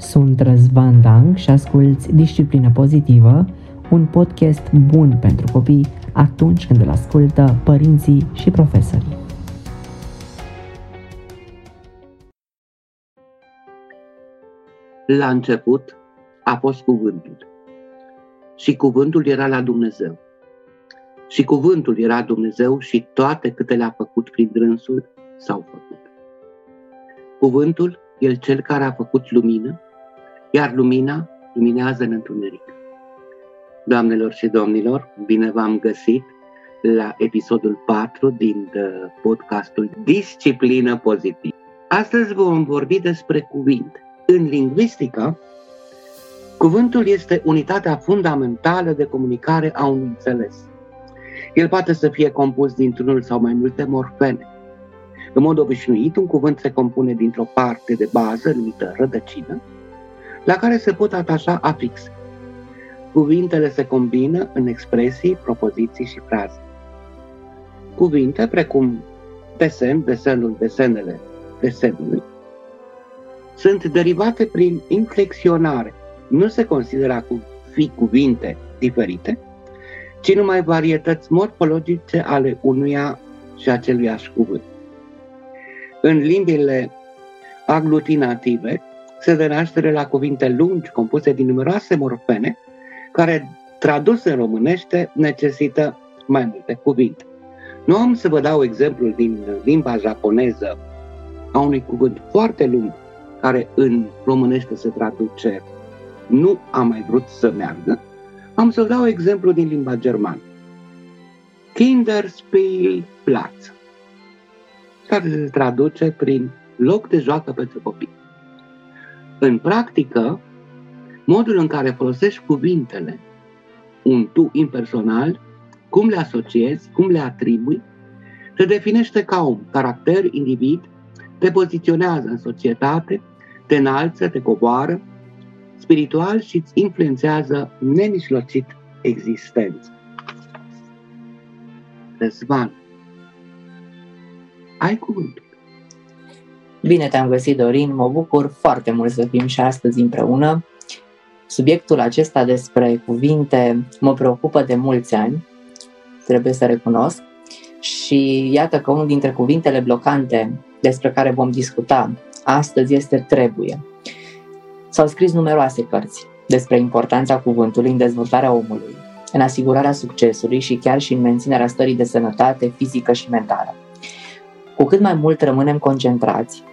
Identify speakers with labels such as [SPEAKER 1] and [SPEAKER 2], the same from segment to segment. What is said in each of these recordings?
[SPEAKER 1] Sunt Răzvan Dang și asculți Disciplină Pozitivă, un podcast bun pentru copii atunci când îl ascultă părinții și profesorii.
[SPEAKER 2] La început a fost cuvântul și cuvântul era la Dumnezeu. Și cuvântul era Dumnezeu și toate câte le-a făcut prin dânsul s-au făcut. Cuvântul e cel care a făcut lumină, iar lumina luminează în întuneric. Doamnelor și domnilor, bine v-am găsit la episodul 4 din podcastul Disciplină Pozitivă. Astăzi vom vorbi despre cuvinte. În lingvistică, cuvântul este unitatea fundamentală de comunicare a unui înțeles. El poate să fie compus dintr-unul sau mai multe morfeme. În mod obișnuit, un cuvânt se compune dintr-o parte de bază numită rădăcină, la care se pot atașa afixe. Cuvintele se combină în expresii, propoziții și fraze. Cuvinte precum desen, desenul, desenele, desenului, sunt derivate prin inflexionare. Nu se consideră a fi cuvinte diferite, ci numai varietăți morfologice ale unuia și aceluiași cuvânt. În limbile aglutinative se dă naștere la cuvinte lungi compuse din numeroase morfeme, care, traduse în românește, necesită mai multe cuvinte. Nu am să vă dau exemplul din limba japoneză a unui cuvânt foarte lung, care în românește se traduce nu am mai vrut să meargă. Am să vă dau exemplu din limba germană. Kinderspielplatz, care se traduce prin loc de joacă pentru copii. În practică, modul în care folosești cuvintele, un tu impersonal, cum le asociezi, cum le atribui, te definește ca om, caracter, individ, te poziționează în societate, te înalță, te coboară spiritual și îți influențează nemijlocit existența. Răzvan, ai cuvântul.
[SPEAKER 1] Bine te-am găsit, Dorin, mă bucur foarte mult să fim și astăzi împreună. Subiectul acesta despre cuvinte mă preocupă de mulți ani, trebuie să recunosc, și iată că unul dintre cuvintele blocante despre care vom discuta astăzi este trebuie. S-au scris numeroase cărți despre importanța cuvântului în dezvoltarea omului, în asigurarea succesului și chiar și în menținerea stării de sănătate fizică și mentală. Cu cât mai mult rămânem concentrați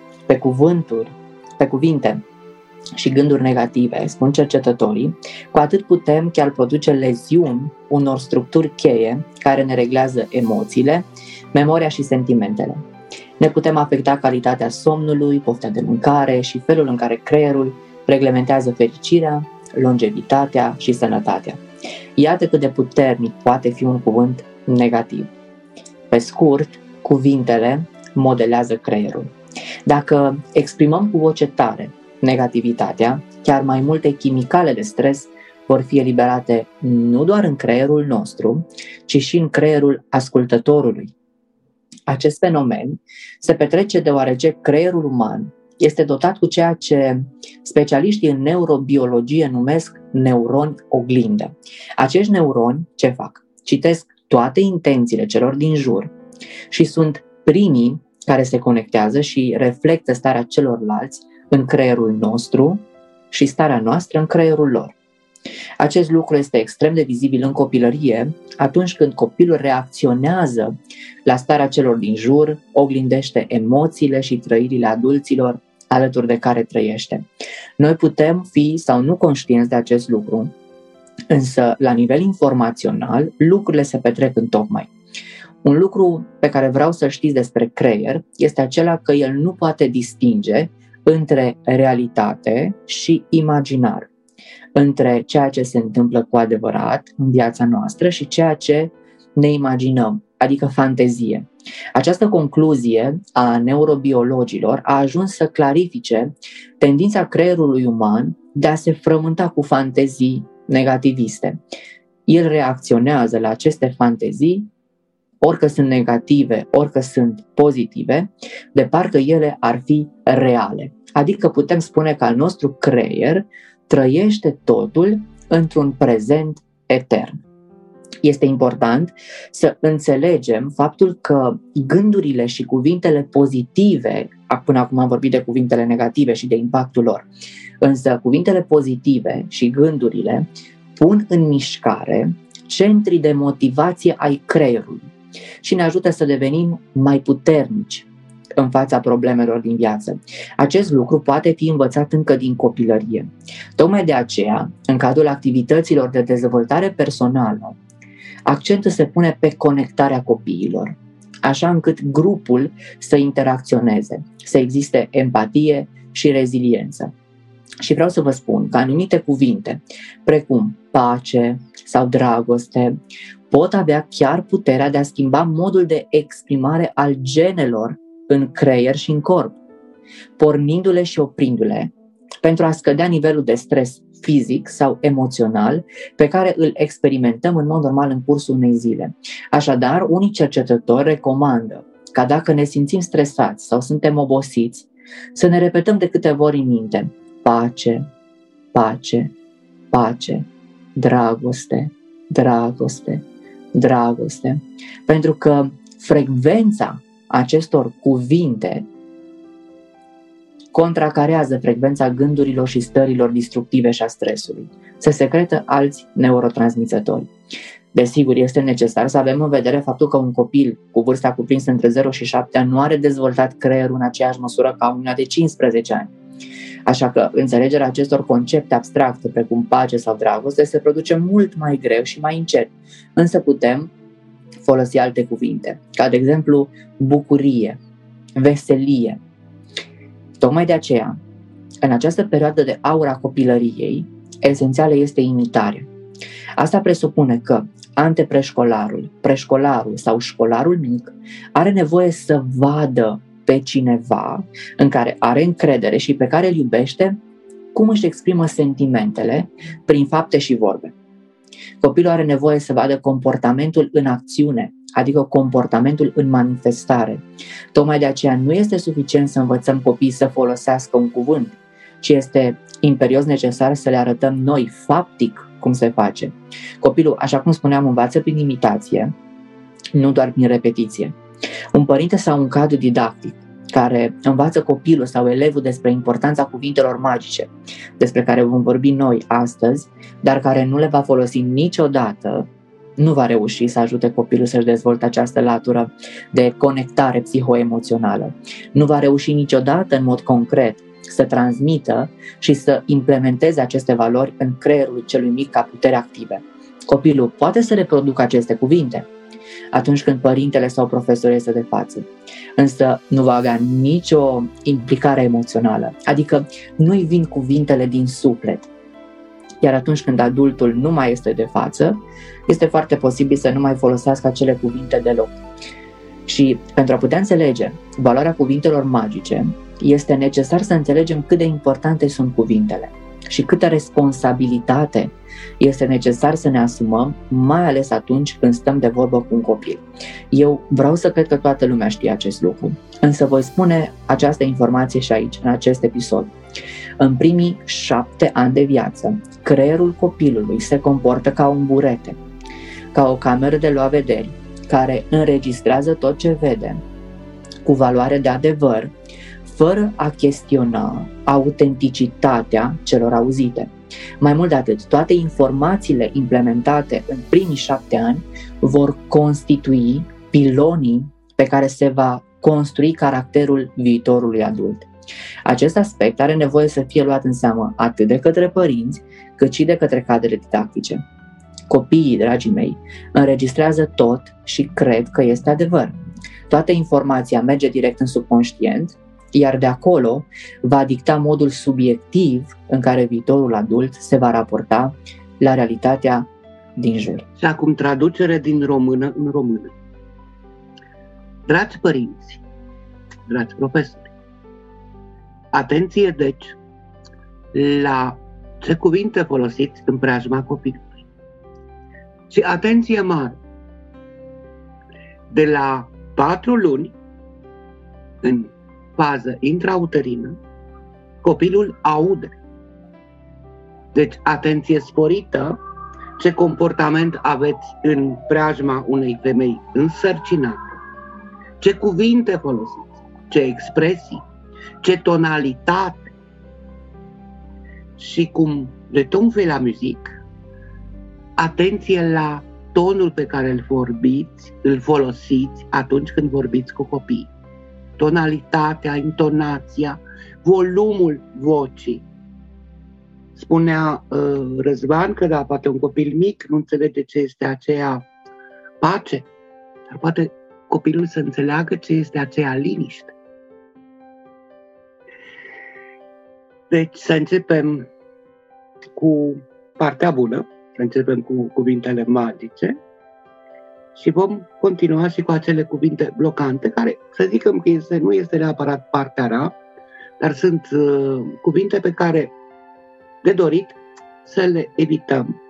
[SPEAKER 1] pe cuvinte și gânduri negative, spun cercetătorii, cu atât putem chiar produce leziuni unor structuri cheie care ne reglează emoțiile, memoria și sentimentele. Ne putem afecta calitatea somnului, poftea de mâncare și felul în care creierul reglementează fericirea, longevitatea și sănătatea. Iată cât de puternic poate fi un cuvânt negativ. Pe scurt, cuvintele modelează creierul. Dacă exprimăm cu voce tare negativitatea, chiar mai multe chimicale de stres vor fi eliberate nu doar în creierul nostru, ci și în creierul ascultătorului. Acest fenomen se petrece deoarece creierul uman este dotat cu ceea ce specialiștii în neurobiologie numesc neuroni oglindă. Acești neuroni ce fac? Citesc toate intențiile celor din jur și sunt primii care se conectează și reflectă starea celorlalți în creierul nostru și starea noastră în creierul lor. Acest lucru este extrem de vizibil în copilărie, atunci când copilul reacționează la starea celor din jur, oglindește emoțiile și trăirile adulților alături de care trăiește. Noi putem fi sau nu conștienți de acest lucru, însă la nivel informațional lucrurile se petrec întocmai. Un lucru pe care vreau să știți despre creier este acela că el nu poate distinge între realitate și imaginar, între ceea ce se întâmplă cu adevărat în viața noastră și ceea ce ne imaginăm, adică fantezie. Această concluzie a neurobiologilor a ajuns să clarifice tendința creierului uman de a se frământa cu fantezii negativiste. El reacționează la aceste fantezii orică sunt negative, orică sunt pozitive, de parcă ele ar fi reale. Adică putem spune că al nostru creier trăiește totul într-un prezent etern. Este important să înțelegem faptul că gândurile și cuvintele pozitive, până acum am vorbit de cuvintele negative și de impactul lor, însă cuvintele pozitive și gândurile pun în mișcare centrii de motivație ai creierului și ne ajută să devenim mai puternici în fața problemelor din viață. Acest lucru poate fi învățat încă din copilărie. Tocmai de aceea, în cadrul activităților de dezvoltare personală, accentul se pune pe conectarea copiilor, așa încât grupul să interacționeze, să existe empatie și reziliență. Și vreau să vă spun că anumite cuvinte, precum pace sau dragoste, pot avea chiar puterea de a schimba modul de exprimare al genelor în creier și în corp, pornindu-le și oprindu-le, pentru a scădea nivelul de stres fizic sau emoțional pe care îl experimentăm în mod normal în cursul unei zile. Așadar, unii cercetători recomandă ca dacă ne simțim stresați sau suntem obosiți, să ne repetăm de câteva ori în minte: pace, pace, pace, dragoste, dragoste, dragoste. Pentru că frecvența acestor cuvinte contracarează frecvența gândurilor și stărilor destructive și a stresului. Se secretă alți neurotransmițători. Desigur, este necesar să avem în vedere faptul că un copil cu vârsta cuprinsă între 0 și 7 ani nu are dezvoltat creierul în aceeași măsură ca una de 15 ani. Așa că înțelegerea acestor concepte abstracte, precum pace sau dragoste, se produce mult mai greu și mai încet. Însă putem folosi alte cuvinte, ca de exemplu bucurie, veselie. Tocmai de aceea, în această perioadă de aur a copilăriei, esențială este imitarea. Asta presupune că antepreșcolarul, preșcolarul sau școlarul mic are nevoie să vadă pe cineva în care are încredere și pe care îl iubește cum își exprimă sentimentele prin fapte și vorbe. Copilul are nevoie să vadă comportamentul în acțiune, adică comportamentul în manifestare. Tocmai de aceea nu este suficient să învățăm copiii să folosească un cuvânt, ci este imperios necesar să le arătăm noi, faptic, cum se face. Copilul, așa cum spuneam, învață prin imitație, nu doar prin repetiție. Un părinte sau un cadru didactic care învață copilul sau elevul despre importanța cuvintelor magice, despre care vom vorbi noi astăzi, dar care nu le va folosi niciodată, nu va reuși să ajute copilul să-și dezvolte această latură de conectare psihoemoțională. Nu va reuși niciodată în mod concret să transmită și să implementeze aceste valori în creierul celui mic ca putere active. Copilul poate să reproducă aceste cuvinte atunci când părintele sau profesorul este de față, însă nu va avea nicio implicare emoțională, adică nu-i vin cuvintele din suflet. Iar atunci când adultul nu mai este de față, este foarte posibil să nu mai folosească acele cuvinte deloc. Și pentru a putea înțelege valoarea cuvintelor magice, este necesar să înțelegem cât de importante sunt cuvintele și câtă responsabilitate este necesar să ne asumăm, mai ales atunci când stăm de vorbă cu un copil. Eu vreau să cred că toată lumea știe acest lucru, însă voi spune această informație și aici, în acest episod. În primii 7 ani de viață, creierul copilului se comportă ca un burete, ca o cameră de luat vederi, care înregistrează tot ce vede, cu valoare de adevăr, fără a chestiona autenticitatea celor auzite. Mai mult de atât, toate informațiile implementate în primii 7 ani vor constitui pilonii pe care se va construi caracterul viitorului adult. Acest aspect are nevoie să fie luat în seamă atât de către părinți, cât și de către cadrele didactice. Copiii, dragii mei, înregistrează tot și cred că este adevăr. Toată informația merge direct în subconștient, iar de acolo va dicta modul subiectiv în care viitorul adult se va raporta la realitatea din jur.
[SPEAKER 2] Și acum traducere din română în română. Dragi părinți, dragi profesori, atenție deci la ce cuvinte folosiți în preajma copilului. Și atenție mare! de la 4 luni, în fază intrauterină, copilul aude. Deci, atenție sporită, ce comportament aveți în preajma unei femei însărcinate, ce cuvinte folosiți, ce expresii, ce tonalitate și cum le ton fait la musique, atenție la tonul pe care îl folosiți atunci când vorbiți cu copiii. Tonalitatea, intonația, volumul vocii. Spunea Răzvan că da, poate un copil mic nu înțelege ce este aceea pace, dar poate copilul să înțeleagă ce este aceea liniște. Deci să începem cu partea bună, să începem cu cuvintele magice și vom continua și cu acele cuvinte blocante, care să zicem că nu este neapărat partea rea, dar sunt cuvinte pe care de dorit să le evităm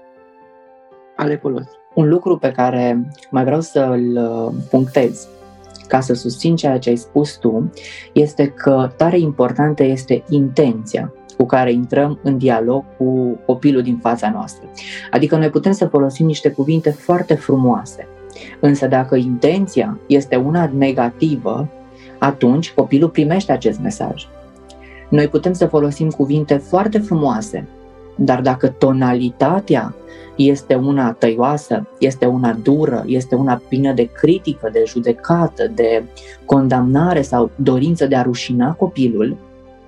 [SPEAKER 2] a le folosi.
[SPEAKER 1] Un lucru pe care mai vreau să-l punctez ca să susțin ceea ce ai spus tu este că tare importantă este intenția cu care intrăm în dialog cu copilul din fața noastră. Adică noi putem să folosim niște cuvinte foarte frumoase, însă dacă intenția este una negativă, atunci copilul primește acest mesaj. Noi putem să folosim cuvinte foarte frumoase, dar dacă tonalitatea este una tăioasă, este una dură, este una plină de critică, de judecată, de condamnare sau dorință de a rușina copilul,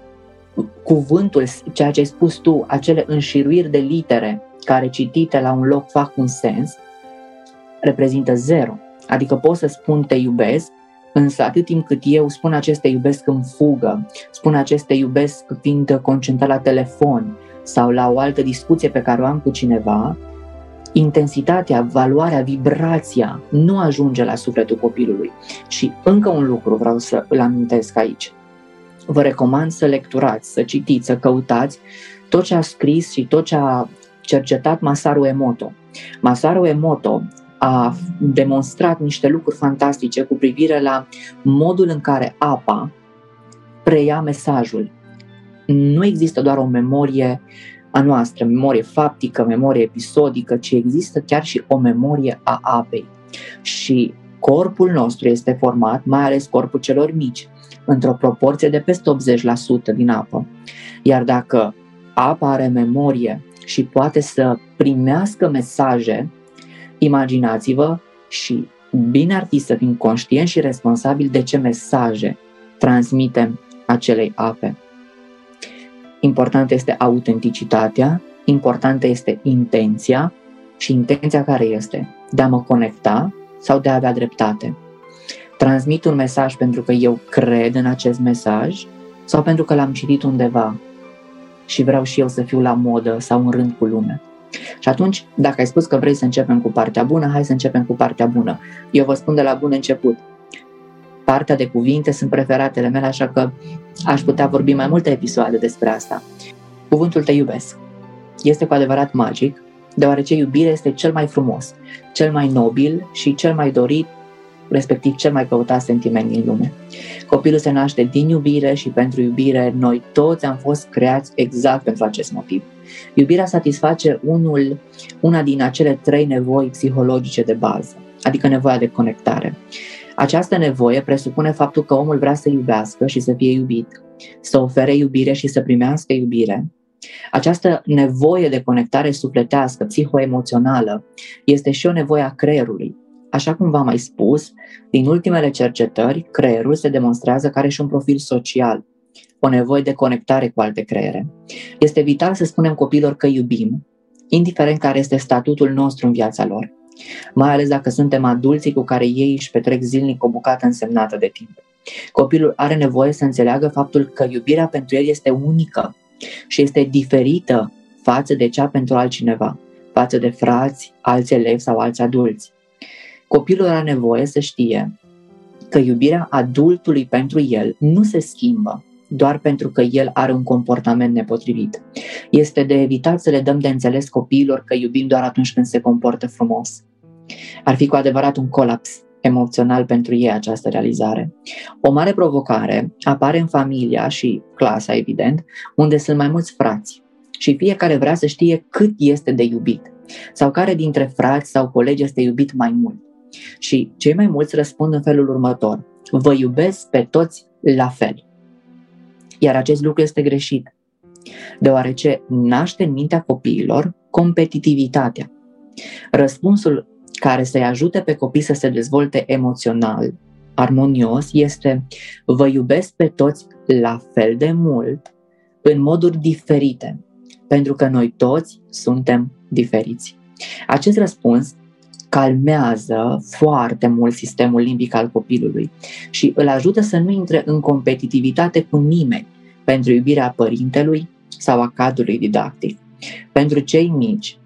[SPEAKER 1] cuvântul, ceea ce ai spus tu, acele înșiruiri de litere care citite la un loc fac un sens, reprezintă zero. Adică pot să spun te iubesc, însă atât timp cât eu spun acest te iubesc în fugă, spun acest te iubesc fiind concentrat la telefon sau la o altă discuție pe care o am cu cineva, intensitatea, valoarea, vibrația nu ajunge la sufletul copilului. Și încă un lucru vreau să îl amintesc aici. Vă recomand să lecturați, să citiți, să căutați tot ce a scris și tot ce a cercetat Masaru Emoto. Masaru Emoto a demonstrat niște lucruri fantastice cu privire la modul în care apa preia mesajul. Nu există doar o memorie a noastră, memorie faptică, memorie episodică, ci există chiar și o memorie a apei. Și corpul nostru este format, mai ales corpul celor mici, într-o proporție de peste 80% din apă. Iar dacă apa are memorie și poate să primească mesaje, imaginați-vă și bine ar fi să fim conștienți și responsabili de ce mesaje transmitem acelei ape. Importantă este autenticitatea, importantă este intenția și intenția care este? De a mă conecta sau de a avea dreptate? Transmit un mesaj pentru că eu cred în acest mesaj sau pentru că l-am citit undeva și vreau și eu să fiu la modă sau în rând cu lumea? Și atunci, dacă ai spus că vrei să începem cu partea bună, hai să începem cu partea bună. Eu vă spun de la bun început. Partea de cuvinte sunt preferatele mele, așa că aș putea vorbi mai multe episoade despre asta. Cuvântul te iubesc este cu adevărat magic, deoarece iubirea este cel mai frumos, cel mai nobil și cel mai dorit, respectiv cel mai căutat sentiment din lume. Copilul se naște din iubire și pentru iubire noi toți am fost creați exact pentru acest motiv. Iubirea satisface una din acele 3 nevoi psihologice de bază, adică nevoia de conectare. Această nevoie presupune faptul că omul vrea să iubească și să fie iubit, să ofere iubire și să primească iubire. Această nevoie de conectare sufletească, psihoemoțională, este și o nevoie a creierului. Așa cum v-am mai spus, din ultimele cercetări, creierul se demonstrează că are și un profil social, o nevoie de conectare cu alte creiere. Este vital să spunem copiilor că iubim, indiferent care este statutul nostru în viața lor, mai ales dacă suntem adulții cu care ei își petrec zilnic o bucată însemnată de timp. Copilul are nevoie să înțeleagă faptul că iubirea pentru el este unică și este diferită față de cea pentru altcineva, față de frați, alți elevi sau alți adulți. Copilul are nevoie să știe că iubirea adultului pentru el nu se schimbă doar pentru că el are un comportament nepotrivit. Este de evitat să le dăm de înțeles copiilor că iubim doar atunci când se comportă frumos. Ar fi cu adevărat un colaps emoțional pentru ei această realizare. O mare provocare apare în familia și clasa, evident, unde sunt mai mulți frați și fiecare vrea să știe cât este de iubit sau care dintre frați sau colegi este iubit mai mult. Și cei mai mulți răspund în felul următor: vă iubesc pe toți la fel. Iar acest lucru este greșit, deoarece naște în mintea copiilor competitivitatea. Răspunsul care să-i ajute pe copii să se dezvolte emoțional, armonios, este: vă iubesc pe toți la fel de mult, în moduri diferite, pentru că noi toți suntem diferiți. Acest răspuns calmează foarte mult sistemul limbic al copilului și îl ajută să nu intre în competitivitate cu nimeni pentru iubirea părintelui sau a cadrului didactic. Pentru cei mici,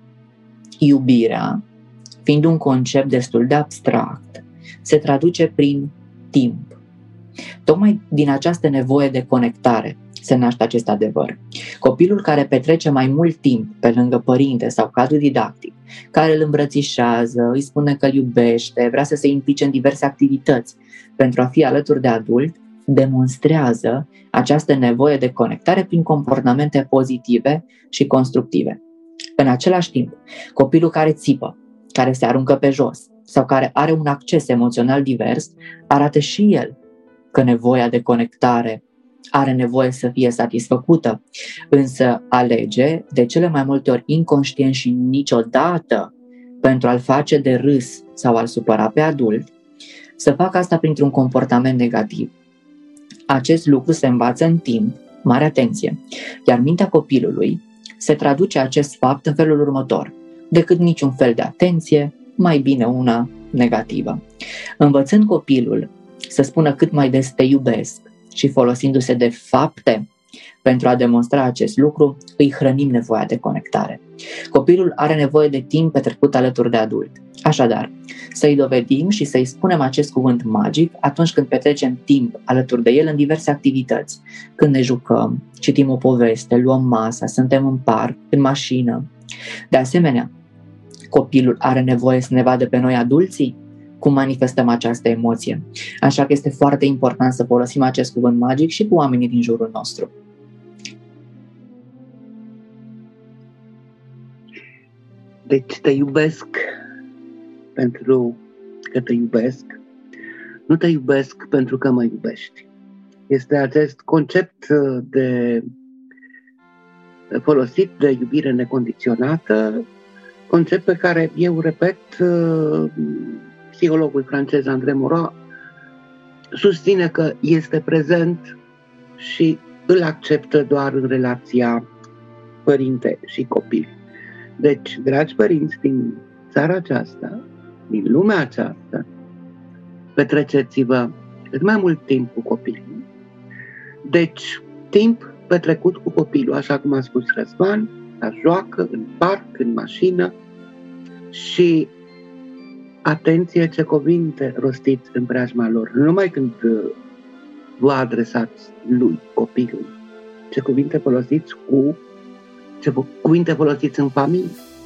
[SPEAKER 1] iubirea, fiind un concept destul de abstract, se traduce prin timp. Tocmai din această nevoie de conectare se naște acest adevăr. Copilul care petrece mai mult timp pe lângă părinte sau cadru didactic, care îl îmbrățișează, îi spune că îl iubește, vrea să se implice în diverse activități pentru a fi alături de adult, demonstrează această nevoie de conectare prin comportamente pozitive și constructive. În același timp, copilul care țipă, care se aruncă pe jos sau care are un acces emoțional divers, arată și el că nevoia de conectare are nevoie să fie satisfăcută, însă alege, de cele mai multe ori inconștient și niciodată pentru a-l face de râs sau a-l supăra pe adult, să facă asta printr-un comportament negativ. Acest lucru se învață în timp, mare atenție, iar mintea copilului se traduce acest fapt în felul următor: decât niciun fel de atenție, mai bine una negativă. Învățând copilul să spună cât mai des te iubesc și folosindu-se de fapte pentru a demonstra acest lucru, îi hrănim nevoia de conectare. Copilul are nevoie de timp petrecut alături de adult. Așadar, să-i dovedim și să-i spunem acest cuvânt magic atunci când petrecem timp alături de el în diverse activități. Când ne jucăm, citim o poveste, luăm masa, suntem în parc, în mașină. De asemenea, copilul are nevoie să ne vadă pe noi adulții cum manifestăm această emoție. Așa că este foarte important să folosim acest cuvânt magic și cu oamenii din jurul nostru.
[SPEAKER 2] Deci te iubesc pentru că te iubesc, nu te iubesc pentru că mă iubești. Este acest concept folosit de iubire necondiționată, concept pe care eu repet, psihologul francez André Moreau susține că este prezent și îl acceptă doar în relația părinte și copil. Deci, dragi părinți din țara aceasta, din lumea aceasta, petreceți-vă cât mai mult timp cu copilul. Deci, timp petrecut cu copilul, așa cum a spus Răzvan, la joacă, în parc, în mașină, și atenție ce cuvinte rostiți în preajma lor. Nu numai când vă adresați lui, copilul, ce cuvinte folosiți ce cuvinte folosiți în familie,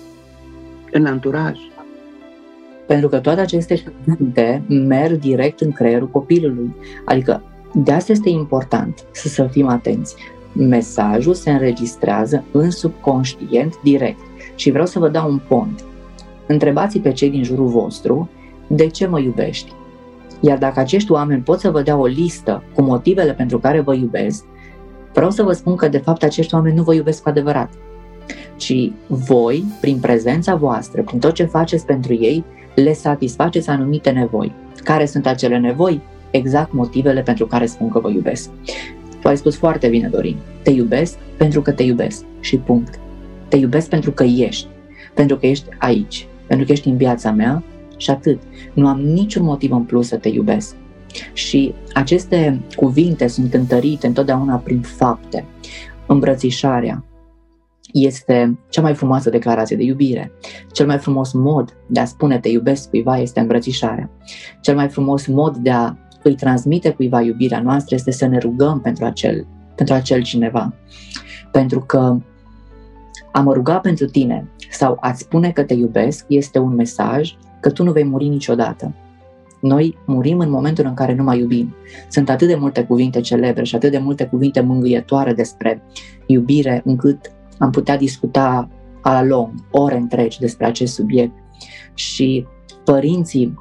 [SPEAKER 2] în anturaj.
[SPEAKER 1] Pentru că toate aceste cuvinte merg direct în creierul copilului. Adică de asta este important să fim atenți. Mesajul se înregistrează în subconștient direct. Și vreau să vă dau un pont. Întrebați pe cei din jurul vostru: de ce mă iubești? Iar dacă acești oameni pot să vă dea o listă cu motivele pentru care vă iubesc, vreau să vă spun că de fapt acești oameni nu vă iubesc cu adevărat, ci voi, prin prezența voastră, prin tot ce faceți pentru ei, le satisfaceți anumite nevoi. Care sunt acele nevoi? Exact motivele pentru care spun că vă iubesc. Tu ai spus foarte bine, Dorin. Te iubesc pentru că te iubesc. Și punct. Te iubesc pentru că ești aici, pentru că ești în viața mea și atât. Nu am niciun motiv în plus să te iubesc. Și aceste cuvinte sunt întărite întotdeauna prin fapte. Îmbrățișarea este cea mai frumoasă declarație de iubire. Cel mai frumos mod de a spune te iubesc cuiva este îmbrățișarea. Cel mai frumos mod de a îi transmite cuiva iubirea noastră este să ne rugăm pentru acel cineva. Pentru că a mă ruga pentru tine sau a-ți spune că te iubesc este un mesaj că tu nu vei muri niciodată. Noi murim în momentul în care nu mai iubim. Sunt atât de multe cuvinte celebre și atât de multe cuvinte mângâietoare despre iubire, încât am putea discuta a la lung, ore întregi despre acest subiect. Și părinții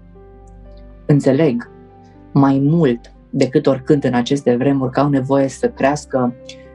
[SPEAKER 1] înțeleg mai mult decât oricând în aceste vremuri că au nevoie să crească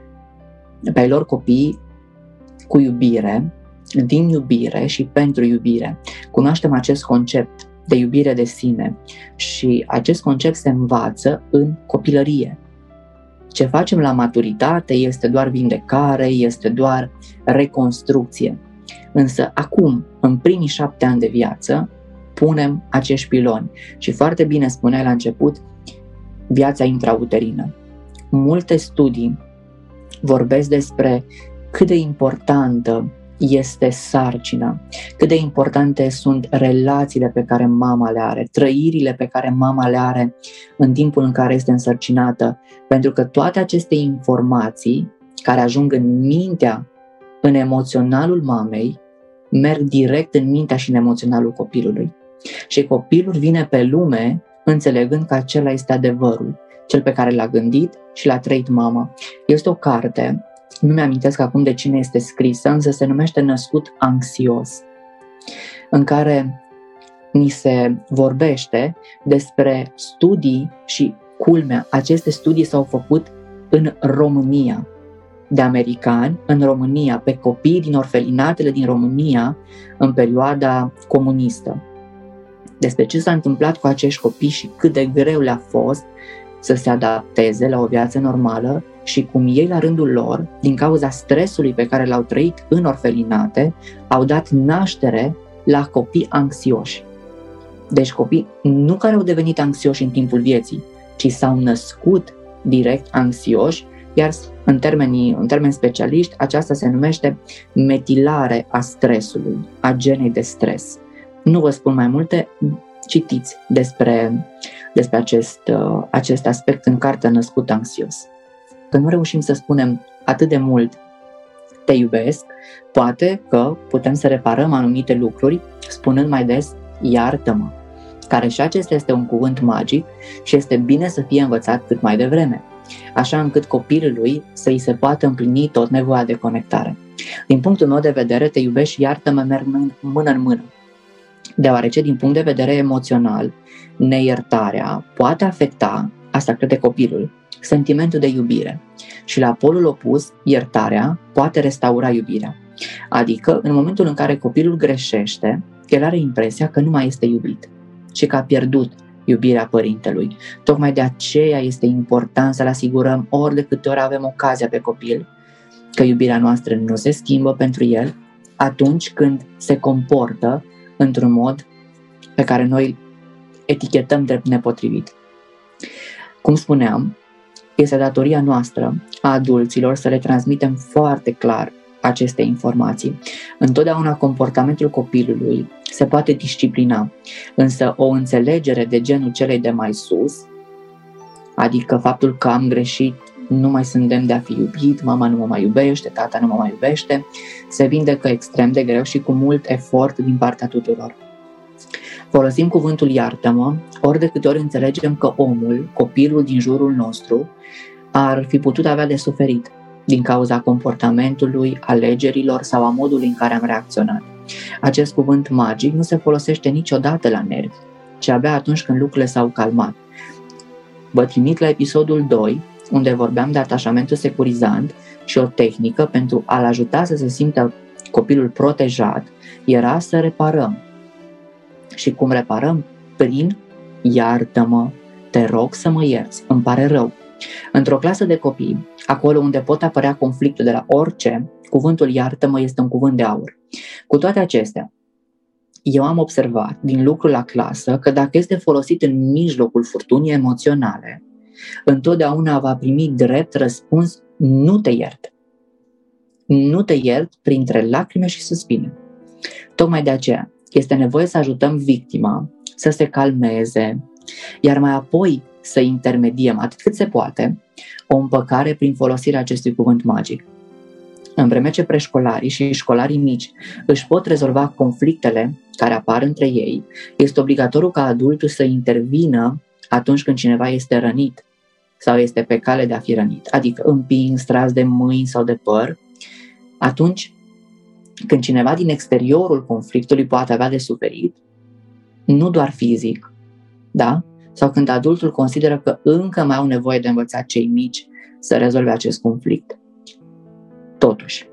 [SPEAKER 1] pe ai lor copii cu iubire, din iubire și pentru iubire. Cunoaștem acest concept de iubire de sine și acest concept se învață în copilărie. Ce facem la maturitate este doar vindecare, este doar reconstrucție. Însă acum, în primii 7 ani de viață, punem acești piloni. Și foarte bine spuneai la început, viața intrauterină. Multe studii vorbesc despre cât de importantă este sarcina, cât de importante sunt relațiile pe care mama le are, trăirile pe care mama le are în timpul în care este însărcinată, pentru că toate aceste informații care ajung în mintea, în emoționalul mamei, merg direct în mintea și în emoționalul copilului. Și copilul vine pe lume înțelegând că acela este adevărul, cel pe care l-a gândit și l-a trăit mama. Este o carte, nu mi-amintesc acum de cine este scrisă, însă se numește Născut anxios, în care ni se vorbește despre studii și, culmea, aceste studii s-au făcut în România, de americani, în România, pe copii din orfelinatele din România în perioada comunistă. Despre ce s-a întâmplat cu acești copii și cât de greu le-a fost să se adapteze la o viață normală și cum ei, la rândul lor, din cauza stresului pe care l-au trăit în orfelinate, au dat naștere la copii anxioși. Deci copii nu care au devenit anxioși în timpul vieții, ci s-au născut direct anxioși, iar în termeni specialiști, aceasta se numește metilare a stresului, a genei de stres. Nu vă spun mai multe, citiți despre acest aspect în cartea Născut anxios. Că nu reușim să spunem atât de mult te iubesc, poate că putem să reparăm anumite lucruri spunând mai des iartă-mă, care și acesta este un cuvânt magic și este bine să fie învățat cât mai devreme, așa încât copilului să îi se poată împlini tot nevoia de conectare. Din punctul meu de vedere, te iubesc și iartă-mă merg mână în mână, deoarece din punct de vedere emoțional, neiertarea poate afecta, asta crede copilul, sentimentul de iubire și la polul opus, iertarea poate restaura iubirea. Adică, în momentul în care copilul greșește, el are impresia că nu mai este iubit și că a pierdut iubirea părintelui. Tocmai de aceea este important să-l asigurăm ori de câte ori avem ocazia pe copil că iubirea noastră nu se schimbă pentru el atunci când se comportă într-un mod pe care noi îl etichetăm drept nepotrivit. Cum spuneam, este datoria noastră a adulților să le transmitem foarte clar aceste informații. Întotdeauna comportamentul copilului se poate disciplina, însă o înțelegere de genul celei de mai sus, adică faptul că am greșit, nu mai sunt demn de a fi iubit, mama nu mă mai iubește, tata nu mă mai iubește, se vindecă extrem de greu și cu mult efort din partea tuturor. Folosim cuvântul iartă-mă ori de câte ori înțelegem că omul, copilul din jurul nostru, ar fi putut avea de suferit din cauza comportamentului, alegerilor sau a modului în care am reacționat. Acest cuvânt magic nu se folosește niciodată la nervi, ci abia atunci când lucrurile s-au calmat. Vă trimit la episodul 2, unde vorbeam de atașamentul securizant și o tehnică pentru a-l ajuta să se simtă copilul protejat era să reparăm. Și cum reparăm? Prin iartă-mă, te rog să mă ierți, îmi pare rău. Într-o clasă de copii, acolo unde pot apărea conflictul de la orice, cuvântul iartă-mă este un cuvânt de aur. Cu toate acestea, eu am observat din lucru la clasă că dacă este folosit în mijlocul furtunii emoționale, întotdeauna va primi drept răspuns nu te iert. Nu te iert printre lacrime și suspine. Tocmai de aceea este nevoie să ajutăm victima să se calmeze, iar mai apoi să intermediem atât cât se poate o împăcare prin folosirea acestui cuvânt magic. în vreme ce preșcolarii și școlarii mici își pot rezolva conflictele care apar între ei, este obligatoriu ca adultul să intervină atunci când cineva este rănit sau este pe cale de a fi rănit, adică împins, tras de mâini sau de păr, atunci când cineva din exteriorul conflictului poate avea de suferit, nu doar fizic, da? Sau când adultul consideră că încă mai au nevoie de învățat cei mici să rezolve acest conflict. Totuși,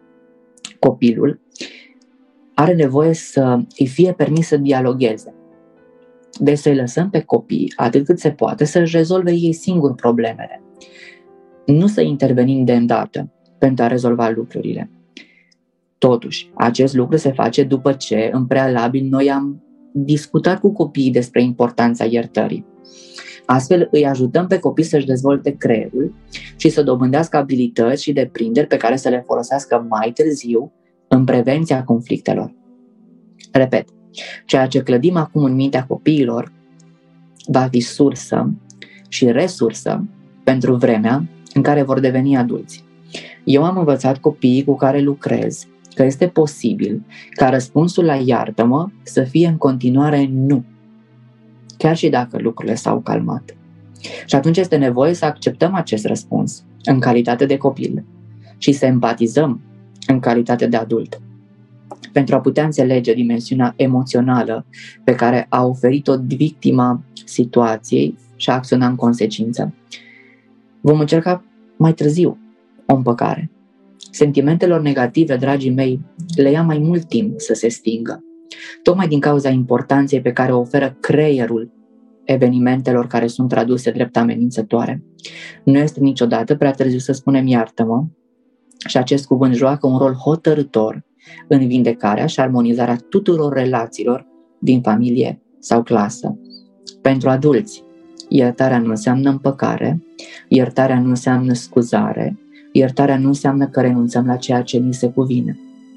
[SPEAKER 1] copilul are nevoie să îi fie permis să dialogueze. Deci să-i lăsăm pe copii, atât cât se poate, să-și rezolve ei singuri problemele. Nu să intervenim de îndată pentru a rezolva lucrurile. Totuși, acest lucru se face după ce, în prealabil, noi am discutat cu copiii despre importanța iertării. Astfel îi ajutăm pe copii să-și dezvolte creierul și să dobândească abilități și deprinderi pe care să le folosească mai târziu în prevenția conflictelor. Repet, ceea ce clădim acum în mintea copiilor va fi sursă și resursă pentru vremea în care vor deveni adulți. Eu am învățat copiii cu care lucrez că este posibil ca răspunsul la iartă-mă să fie în continuare nu, chiar și dacă lucrurile s-au calmat. Și atunci este nevoie să acceptăm acest răspuns în calitate de copil și să empatizăm în calitate de adult, pentru a putea înțelege dimensiunea emoțională pe care a oferit-o victima situației și a acționa în consecință. Vom încerca mai târziu o împăcare. Sentimentelor negative, dragii mei, le ia mai mult timp să se stingă, tocmai din cauza importanței pe care o oferă creierul evenimentelor care sunt traduse drept amenințătoare. Nu este niciodată prea târziu să spunem iartă-mă și acest cuvânt joacă un rol hotărâtor în vindecarea și armonizarea tuturor relațiilor din familie sau clasă. Pentru adulți, iertarea nu înseamnă împăcare, iertarea nu înseamnă scuzare, iertarea nu înseamnă că renunțăm la ceea ce ni se cuvine.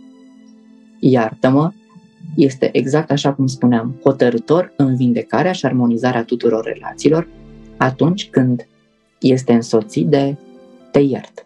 [SPEAKER 1] Iartă-mă este exact așa cum spuneam, hotărâtor în vindecarea și armonizarea tuturor relațiilor atunci când este însoțit de te iert.